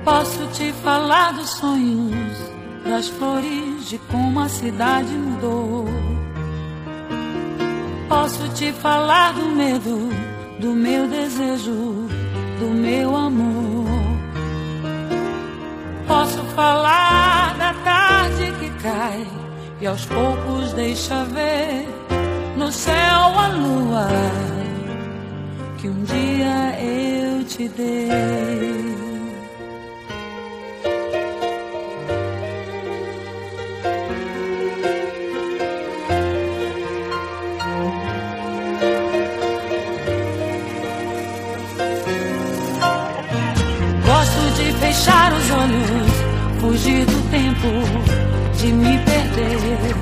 Posso te falar dos sonhos, das flores, de como a cidade mudou. Posso te falar do medo, do meu desejo, do meu amor. Posso falar da tarde que cai e aos poucos deixa ver no céu a lua que um dia eu te dei. Fechar os olhos, fugir do tempo, de me perder.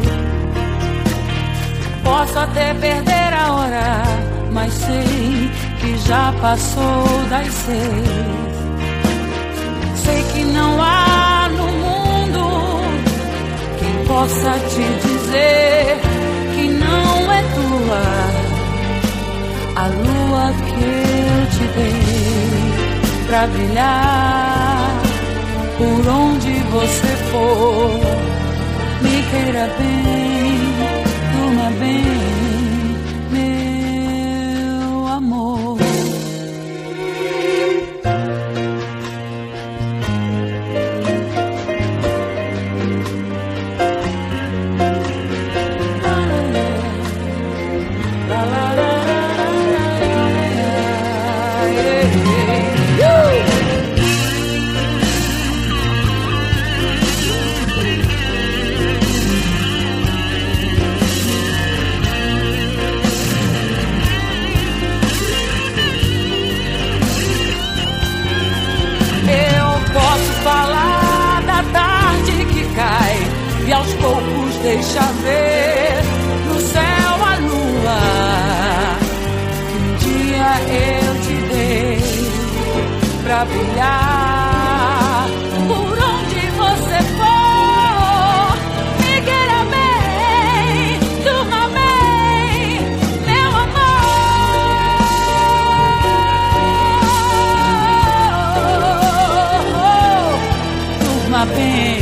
Posso até perder a hora, mas sei que já passou das 6. Sei que não há no mundo quem possa te dizer que não é tua a lua que eu te dei pra brilhar por onde você for. Me queira bem, durma bem, meu amor. Falar da tarde que cai e aos poucos deixa ver no céu a lua que um dia eu te dei pra brilhar por onde você for. Me queira bem, durma bem, meu amor. Bem.